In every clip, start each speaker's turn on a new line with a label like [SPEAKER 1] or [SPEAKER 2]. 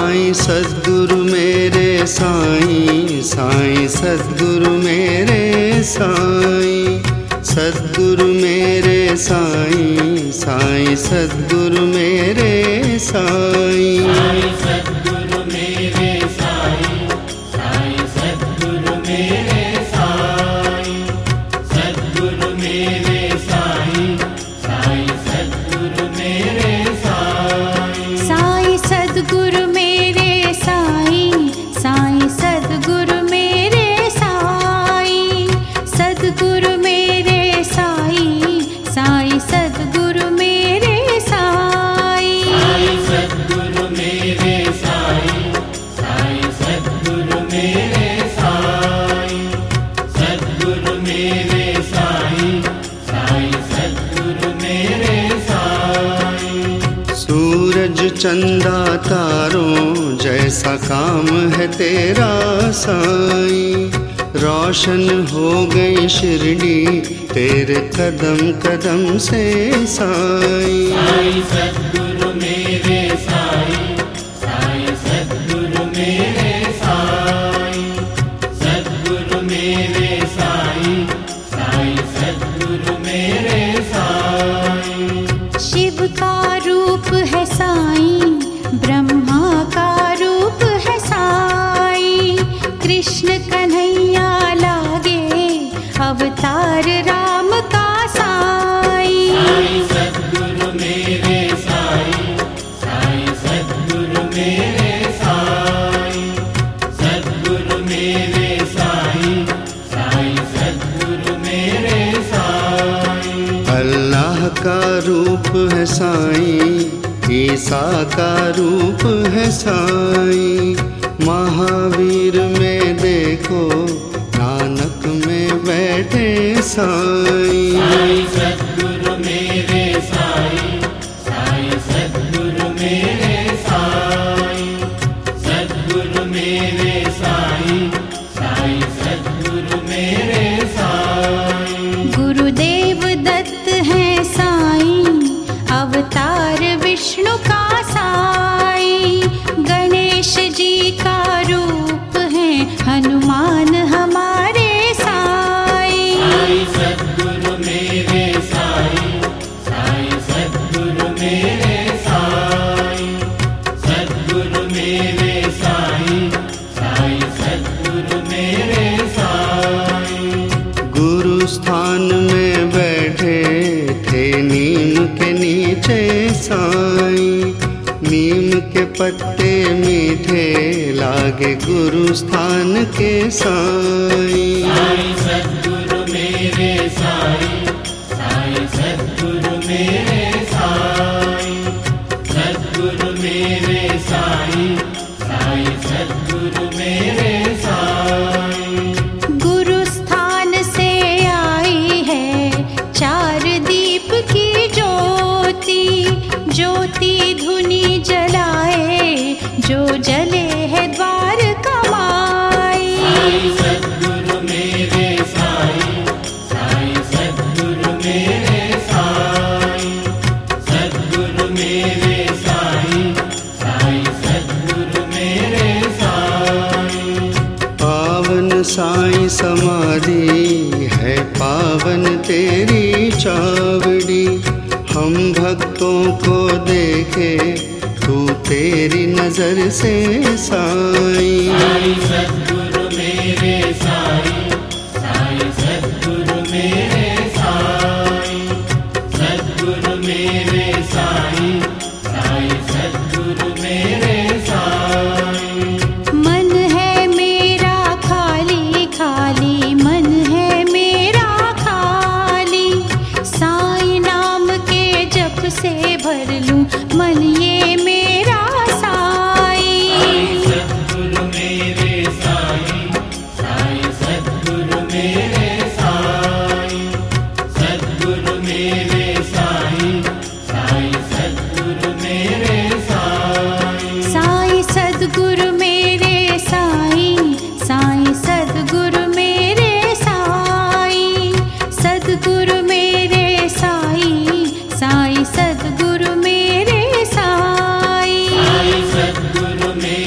[SPEAKER 1] साईं सद्गुरु मेरे साईं, साईं सद्गुरु मेरे साईं, सद्गुरु मेरे साईं, साईं सद्गुरु मेरे साईं,
[SPEAKER 2] साईं सद्गुरु मेरे साईं, साईं सद्गुरु मेरे साईं, सद्गुरु मेरे साईं, साईं सद्गुरु मेरे साईं,
[SPEAKER 3] साईं सद्गुरु मेरे साईं, साईं सद्गुरु मेरे साईं, सद्गुरु मेरे साईं, साईं सद्गुरु मेरे साईं,
[SPEAKER 2] साईं सद्गुरु मेरे साईं, साईं सद्गुरु मेरे साईं, सद्गुरु मेरे साईं, साईं सद्गुरु मेरे साईं।
[SPEAKER 1] सूरज चंदा तारों जैसा काम है तेरा साईं, रोशन हो गई शिरडी तेरे कदम कदम से साईं,
[SPEAKER 2] साईं सद्गुरु मेरे साईं, साईं सद्गुरु मेरे साईं, सद्गुरु मेरे साईं, साईं सद्गुरु मेरे साईं।
[SPEAKER 3] शिव का रूप है साईं, ब्रह्मा का रूप है साईं, कृष्ण कन्हैया लागे अवतार राम का साईं,
[SPEAKER 2] साईं सद्गुरु मेरे साईं, साईं सद्गुरु मेरे साईं, सद्गुरु मेरे साईं, साईं सद्गुरु मेरे साईं।
[SPEAKER 1] अल्लाह का रूप है साईं, ईसा का रूप है साईं, महावीर में देखो नानक में बैठे साईं,
[SPEAKER 2] साईं सद्गुरु मेरे साईं, साईं सद्गुरु मेरे साईं, सद्गुरु मेरे साईं, साईं सद्गुरु मेरे साईं।
[SPEAKER 3] गुरुदेव दत्त है साईं, अवतार विष्णु का साईं, गणेश जी का रूप है हनुमान हमारे साईं,
[SPEAKER 2] साईं सद्गुरु मेरे साईं, साईं सद्गुरु मेरे साईं, सद्गुरु मेरे साईं, साईं सद्गुरु मेरे साईं।
[SPEAKER 1] गुरु स्थान में बैठे थे नीम के नीचे साईं, नीम के पत्ते मीठे लागे गुरु स्थान के साईं,
[SPEAKER 2] साईं सद्गुरु मेरे साईं, साईं सद्गुरु मेरे साईं, सद्गुरु मेरे साईं, साईं सद्गुरु मेरे साईं।
[SPEAKER 3] गुरु स्थान से आई है चार दीप की ज्योति, ज्योति धुनी जलाए जो जले है द्वार कमाई,
[SPEAKER 2] साईं सद्गुरु मेरे साईं, साईं सद्गुरु मेरे साईं, सद्गुरु मेरे साईं, साईं सद्गुरु मेरे साईं।
[SPEAKER 1] पावन साईं समाधि है पावन तेरी चावड़ी, हम भक्तों को देखे तू तेरी नजर से साईं,
[SPEAKER 2] साईं सद्गुरु मेरे साईं, साईं सद्गुरु मेरे साईं, सद्गुरु मेरे साईं, साईं सद्गुरु मेरे साईं।
[SPEAKER 3] मन है मेरा खाली खाली, मन है मेरा खाली, साईं नाम के जप से भर लूं मन ये मेरा साईं,
[SPEAKER 2] सद्गुरु मेरे साईं, साईं सद्गुरु मेरे साईं, सद्गुरु मेरे साईं, साईं सद्गुरु मेरे साईं।
[SPEAKER 3] साईं सद्गुरु मेरे साईं, साईं सद्गुरु मेरे साईं, सद्गुरु मेरे साईं, साईं सद्गुरु मेरे साईं,
[SPEAKER 2] साईं सद्गुरु मेरे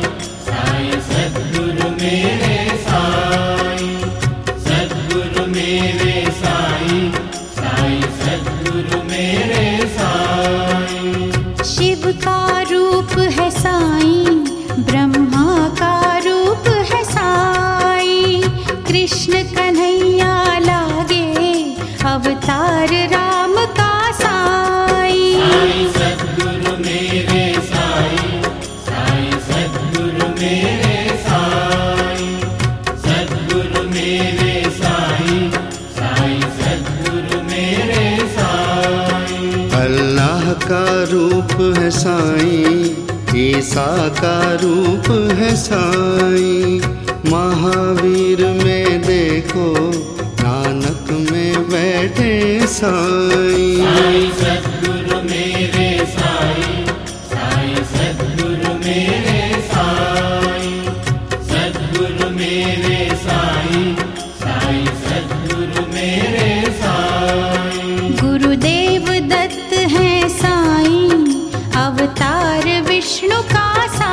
[SPEAKER 2] साईं सद्गुरु मेरे साईं, सद्गुरु मेरे साईं, साईं सद्गुरु मेरे साईं।
[SPEAKER 3] शिव का रूप है साईं, ब्रह्मा का रूप है साईं, कृष्ण कन्हैया लागे अवतार राम का साईं।
[SPEAKER 2] साईं सद्गुरु मेरे साईं, मेरे साईं, साईं सद्गुरु मेरे साईं।
[SPEAKER 1] अल्लाह का रूप है साईं, ईसा का रूप है साईं। महावीर में देखो, नानक में बैठे साईं।
[SPEAKER 2] साईं सद्गुरु मेरे साईं, साईं सद्गुरु मेरे साईं। सद्गुरु मेरे साईं, साईं सद्गुरु मेरे साईं।
[SPEAKER 3] गुरुदेव दत्त है साईं, अवतार विष्णु का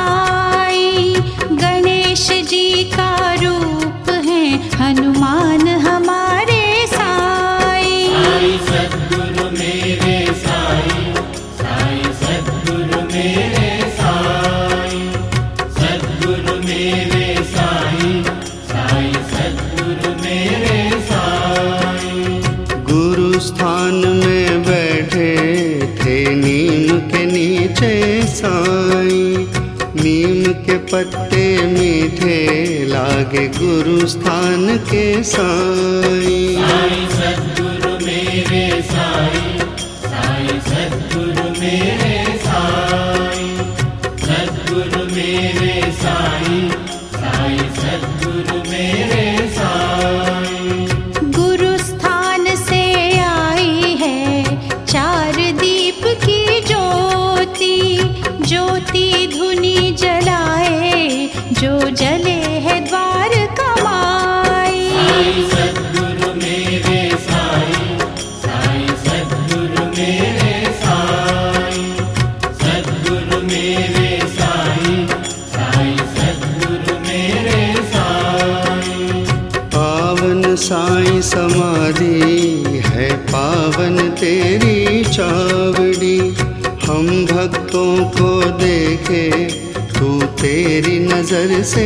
[SPEAKER 3] साईं। गणेश जी का रूप है हनुमान हमारे साईं।
[SPEAKER 2] साईं सद्गुरु मेरे साईं, साईं सद्गुरु मेरे साईं। सद्गुरु मेरे साईं, साईं सद्गुरु मेरे साईं।
[SPEAKER 1] गुरु स्थान में बैठे थे नीम के नीचे साईं। नीम के पत्ते मीठे लागे गुरु स्थान के साईं।
[SPEAKER 2] साईं सद्गुरु मेरे साईं, साईं सद्गुरु मेरे साईं। सद्गुरु मेरे साईं, साईं सद्गुरु मेरे साईं।
[SPEAKER 3] गुरु स्थान से आई है चार दीप की ज्योति। ज्योति धुनी जलाए जो जले है द्वार कमाई।
[SPEAKER 2] साईं सद्गुरु मेरे साईं, साईं सद्गुरु मेरे साईं। सद्गुरु मेरे साईं, साईं सद्गुरु मेरे साईं।
[SPEAKER 1] पावन साईं समाधि है पावन तेरी चावड़ी। हम भक्तों को देखे तू तेरी नजर से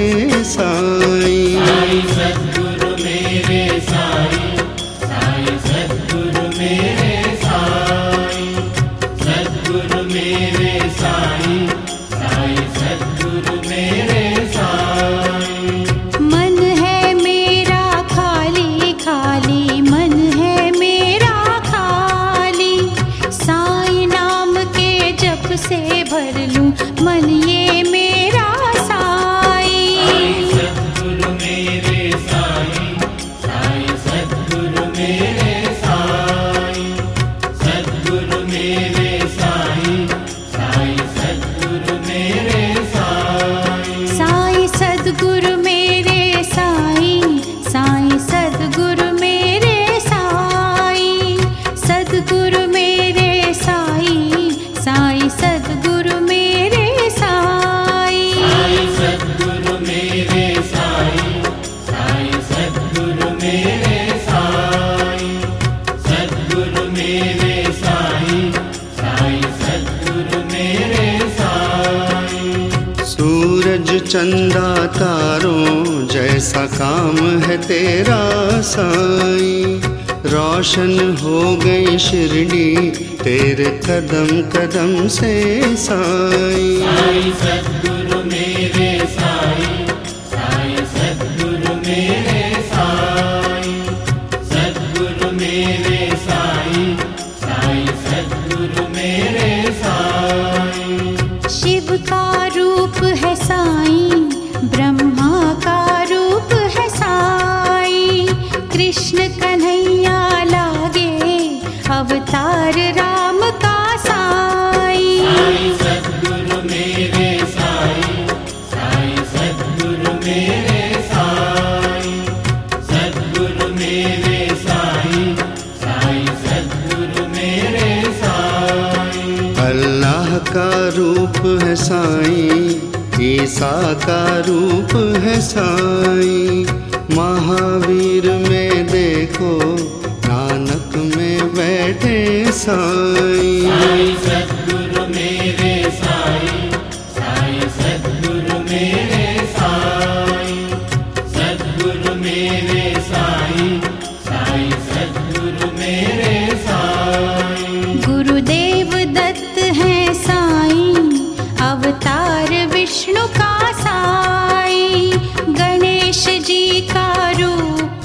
[SPEAKER 1] साईं।
[SPEAKER 2] साईं सद्गुरु मेरे साईं, साईं सद्गुरु मेरे साईं। सद्गुरु मेरे साईं, साईं सद्गुरु मेरे साईं।
[SPEAKER 3] मन है मेरा खाली खाली, मन है मेरा खाली। साईं नाम के जप से भर लूं मन ये मेरा साईं।
[SPEAKER 2] सद्गुरु मेरे साईं, साईं सद्गुरु मेरे साईं। सद्गुरु मेरे साईं, साईं सद्गुरु मेरे साईं।
[SPEAKER 3] साईं सद्गुरु मेरे साईं, साईं सद्गुरु मेरे साईं। सद्गुरु मेरे साईं, साईं सद्गुरु मेरे साईं।
[SPEAKER 2] साईं सद्गुरु मेरे साईं, साईं सद्गुरु मेरे साईं। सद्गुरु मेरे साईं, साईं सद्गुरु मेरे साईं।
[SPEAKER 1] सूरज चंदा तारों जैसा काम है तेरा साईं। रोशन हो गई शिरडी तेरे कदम कदम से साईं।
[SPEAKER 2] साईं सद्गुरु मेरे साईं, साईं सद्गुरु मेरे साईं। सद्गुरु मेरे साईं, साईं सद्गुरु मेरे साईं।
[SPEAKER 3] शिव का रूप है साईं, ब्रह्मा का रूप है साईं। कृष्ण कन्हैया लागे अवतार राम का साईं।
[SPEAKER 2] साईं सद्गुरु मेरे साईं, साईं सद्गुरु मेरे साईं। सद्गुरु मेरे साईं, साईं सद्गुरु मेरे साईं।
[SPEAKER 1] अल्लाह का रूप है साईं, ईसा का रूप है साईं। महावीर में देखो, नानक में बैठे साईं।
[SPEAKER 2] साईं सद्गुरु मेरे साईं, साईं सद्गुरु मेरे साईं। सद्गुरु मेरे साईं, साईं सद्गुरु मेरे साईं।
[SPEAKER 3] गुरुदेव दत्त है साईं, अवतार विष्णु का साईं। गणेश जी का रूप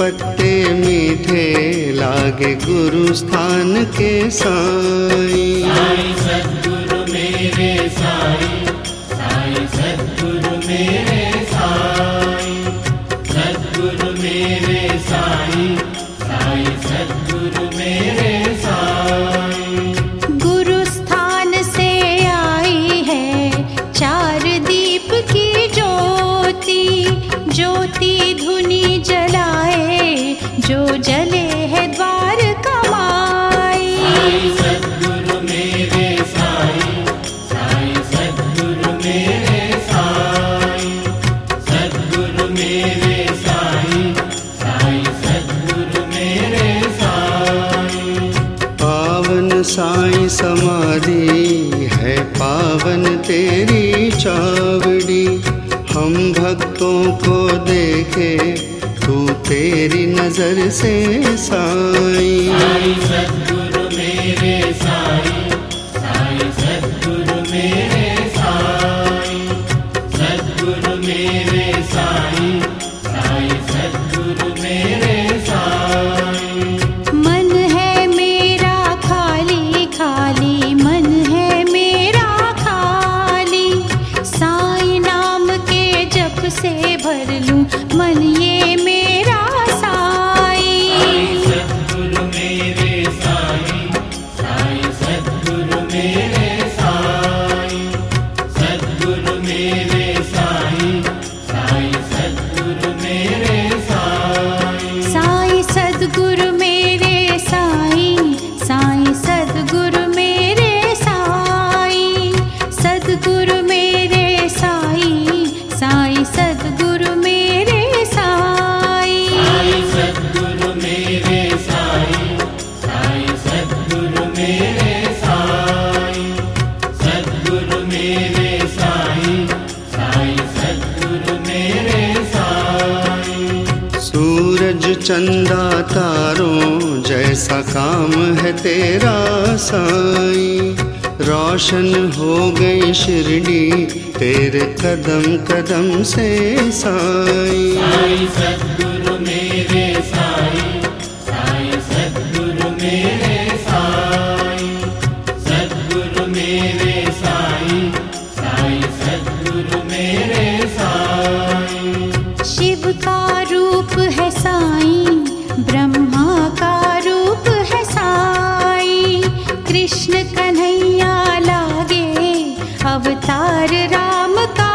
[SPEAKER 1] पत्ते मीठे लागे गुरु स्थान के साईं।
[SPEAKER 2] साईं सद्गुरु मेरे साईं, साईं सद्गुरु मेरे साईं, सद्गुरु मेरे साईं, साईं सद्गुरु मेरे साईं।
[SPEAKER 3] गुरु स्थान से आई है चार दीप की ज्योति, ज्योति धुनी जलाए जो जले है द्वार कमाई।
[SPEAKER 2] साईं सद्गुरु मेरे साईं, साईं सद्गुरु मेरे साईं, सद्गुरु मेरे साईं, साईं सद्गुरु मेरे साईं।
[SPEAKER 1] पावन साईं समाधि है पावन तेरी चावड़ी, हम भक्तों को देखे तू तेरी नजर से साईं।
[SPEAKER 2] साईं सद्गुरु मेरे साईं, साईं सद्गुरु मेरे साईं, सद्गुरु मेरे साईं, साईं सद्गुरु मेरे साईं।
[SPEAKER 3] मन है मेरा खाली खाली, मन है मेरा खाली, साईं नाम के जप से भर लूं मन ये मेरा साईं।
[SPEAKER 2] साईं सद्गुरु मेरे साईं, साईं सद्गुरु मेरे साईं, सद्गुरु मेरे साईं, साईं सद्गुरु मेरे साईं।
[SPEAKER 3] साईं सद्गुरु मेरे साईं, साईं सद्गुरु मेरे साईं, सद्गुरु मेरे साईं, साईं सद्गुरु मेरे साईं।
[SPEAKER 2] साईं सद्गुरु मेरे साईं, साईं सद्गुरु मेरे साईं, सद्गुरु मेरे साईं, साईं सद्गुरु मेरे साईं।
[SPEAKER 1] सूरज चंदा तारों जैसा काम है तेरा साईं, रोशन हो गई शिरडी तेरे कदम कदम से साईं।
[SPEAKER 2] साईं सद्गुरु मेरे साईं, साईं सद्गुरु मेरे साईं, सद्गुरु मेरे साईं, साईं सद्गुरु मेरे साईं।
[SPEAKER 3] शिव का रूप है साईं, ब्रह्मा का रूप है साईं, कृष्ण कन्हैया लागे अवतार राम का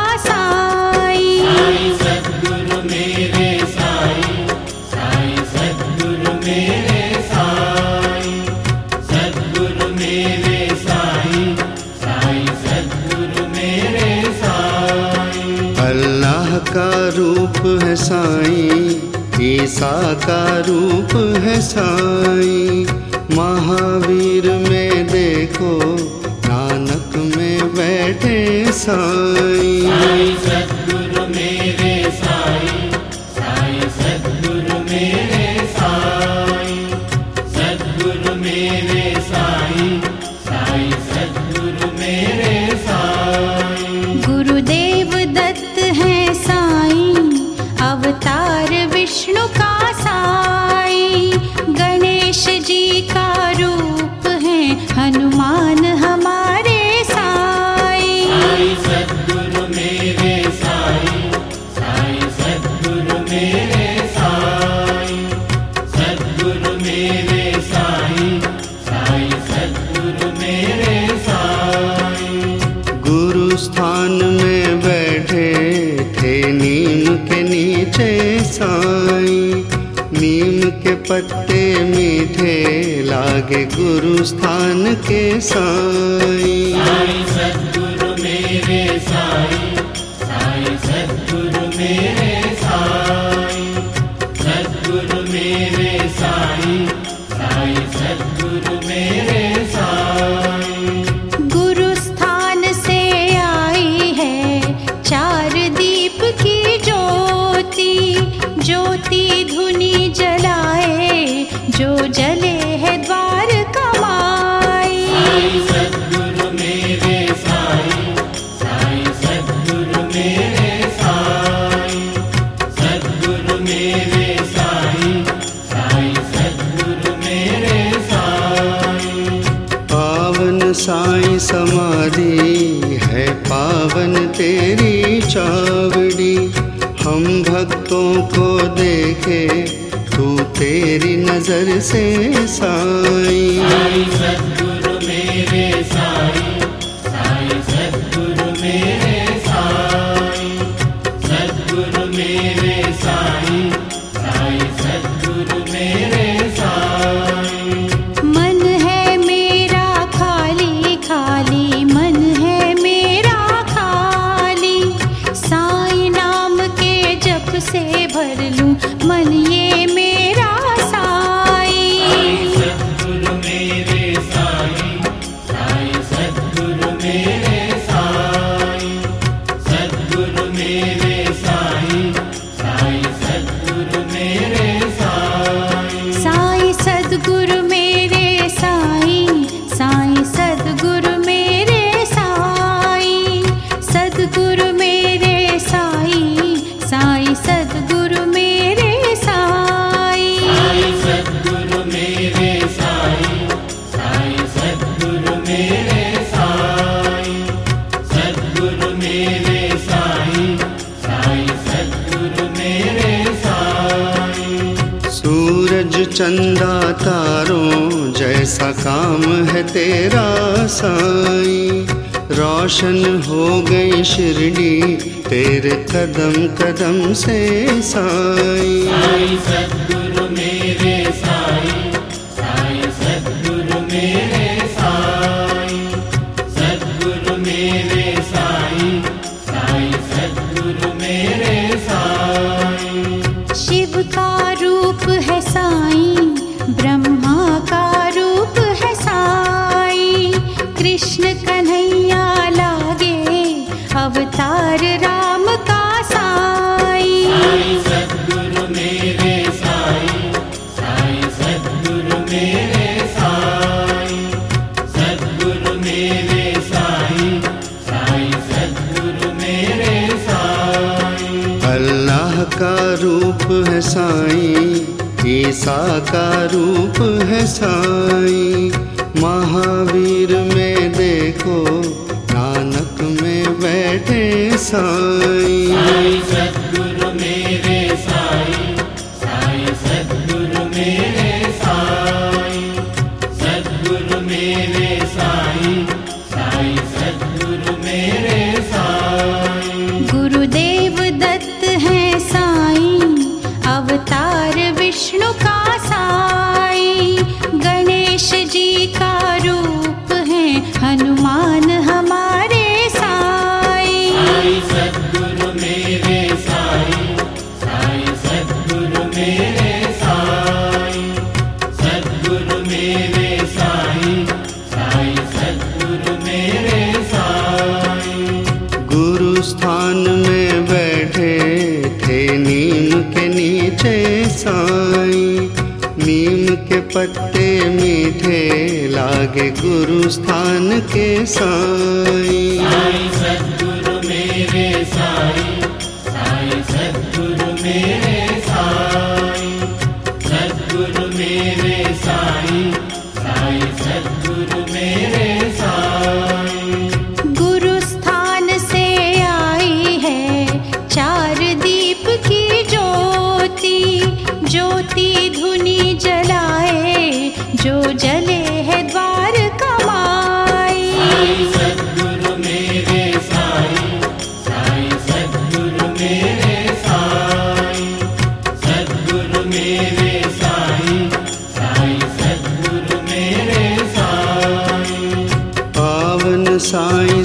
[SPEAKER 3] साईं।
[SPEAKER 2] साईं सद्गुरु मेरे साईं, साईं सद्गुरु मेरे साईं, सद्गुरु मेरे साईं, साईं सद्गुरु मेरे साईं।
[SPEAKER 1] अल्लाह का रूप है साईं, ईसा का रूप है साईं, महावीर में देखो नानक में बैठे साईं।
[SPEAKER 2] साईं सद्गुरु मेरे साईं, साईं सद्गुरु मेरे साईं, सद्गुरु मेरे साईं, साईं सद्गुरु मेरे साईं।
[SPEAKER 3] गुरुदेव दत्त है साईं, अवतार विष्णु का साईं, गणेश जी का रूप है हनुमान हमारे साईं।
[SPEAKER 2] साईं सद्गुरु मेरे साईं, साईं सद्गुरु मेरे साईं, सद्गुरु मेरे साईं, साईं सद्गुरु मेरे साईं।
[SPEAKER 1] गुरु स्थान में बैठे थे नीम के नीचे साईं, नीम के पत्ते मीठे लागे गुरु स्थान के साईं।
[SPEAKER 2] साईं सद्गुरु मेरे साईं, साईं सद्गुरु मेरे साईं, सद्गुरु मेरे साईं, साईं सद्गुरु मेरे साईं।
[SPEAKER 3] गुरु स्थान से आई है चार दीप की ज्योति, ज्योति धुनी जलाए जो जले है द्वार कमाई।
[SPEAKER 2] साईं सद्गुरु मेरे साईं, साईं सद्गुरु मेरे साईं,
[SPEAKER 1] साईं समाधि है पावन तेरी चावड़ी। हम भक्तों को देखे तू तेरी नजर से साईं।
[SPEAKER 2] साईं सद्गुरु मेरे साईं, साईं सद्गुरु मेरे साईं, सद्गुरु मेरे साईं, साईं सद्गुरु मेरे साईं।
[SPEAKER 3] मन है मेरा खाली खाली, मन है मेरा खाली, साईं नाम के जप से भर लूं मन ये मेरा साईं।
[SPEAKER 2] सद्गुरु मेरे साईं, साईं सद्गुरु मेरे साईं, सद्गुरु मेरे साईं, साईं सद्गुरु मेरे साईं।
[SPEAKER 3] साईं सद्गुरु मेरे साईं, साईं सद्गुरु मेरे साईं, सद्गुरु मेरे साईं, साईं सद्गुरु मेरे साईं।
[SPEAKER 2] साईं सद्गुरु मेरे साईं, साईं सद्गुरु मेरे साईं, सद्गुरु मेरे साईं, साईं सद्गुरु मेरे साईं।
[SPEAKER 1] सूरज चंदा तारों जैसा काम है तेरा साईं। रोशन हो गई शिरडी तेरे कदम कदम से साईं।
[SPEAKER 2] साईं सद्गुरु मेरे साईं, साईं सद्गुरु मेरे साईं, सद्गुरु मेरे साईं, साईं सद्गुरु मेरे साईं।
[SPEAKER 3] शिव का रूप है साईं, ब्रह्मा का रूप है साईं, कृष्ण कन्हैया लागे अवतार राम का साईं।
[SPEAKER 2] साईं सद्गुरु मेरे साईं, साईं सद्गुरु मेरे साईं, सद्गुरु मेरे साईं, साईं सद्गुरु मेरे साईं।
[SPEAKER 1] अल्लाह का रूप है साईं, ईसा का रूप है साईं। महावीर में देखो नानक में बैठे साईं।
[SPEAKER 2] साईं सद्गुरु मेरे साईं, साईं सद्गुरु मेरे साईं, सद्गुरु मेरे साईं, साईं सद्गुरु मेरे साईं।
[SPEAKER 3] गुरुदेव दत्त है साईं, अवतार विष्णु का साईं, गणेश जी का रूप है हनुमान हमारे साईं।
[SPEAKER 2] साईं सद्गुरु मेरे साईं, साईं सद्गुरु मेरे साईं, सद्गुरु मेरे साईं, साईं सद्गुरु मेरे साईं।
[SPEAKER 1] गुरु स्थान में बैठे थे नीम के नीचे साईं। नीम के पत्ते मीठे लागे गुरु स्थान के साईं।
[SPEAKER 2] साईं सद्गुरु मेरे साईं, साईं सद्गुरु मेरे साईं, सद्गुरु मेरे साईं, साईं सद्गुरु मेरे साईं।
[SPEAKER 3] गुरु स्थान से आई है चार दीप की ज्योति, ज्योति धुनी जलाए जो जले है द्वार कमाई।
[SPEAKER 2] साईं सद्गुरु मेरे साईं, साईं सद्गुरु मेरे साईं, सद्गुरु मेरे साईं, साईं सद्गुरु मेरे साईं।
[SPEAKER 1] पावन साईं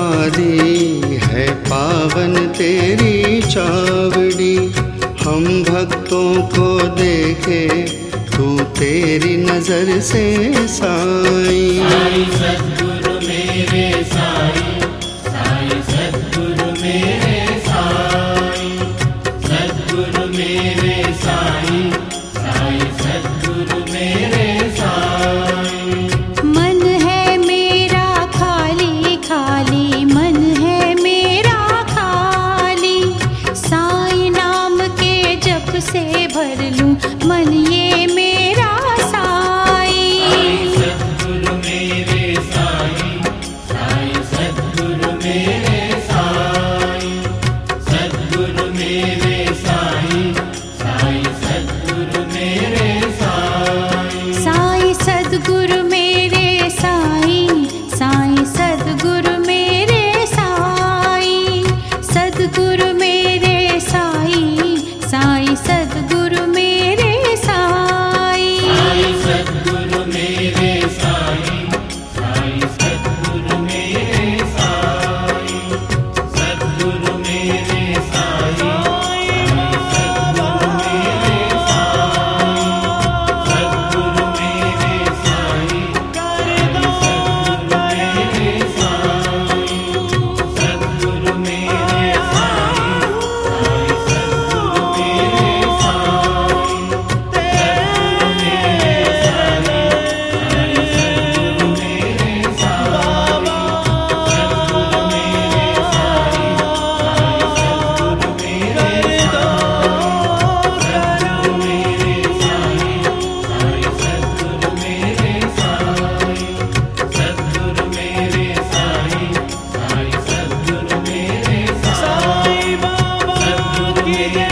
[SPEAKER 1] समाधि है पावन तेरी चावड़ी। हम भक्तों को देखे तू तेरी नजर से साईं।
[SPEAKER 2] साईं सद्गुरु मेरे साईं, साईं सद्गुरु मेरे साईं, सद्गुरु मेरे साईं, साईं सद्गुरु मेरे साईं।
[SPEAKER 3] मन है मेरा खाली खाली, मन है मेरा खाली, साईं नाम के जप से भर लूं मन ये मेरा साईं।
[SPEAKER 2] सद्गुरु मेरे साईं, मेरे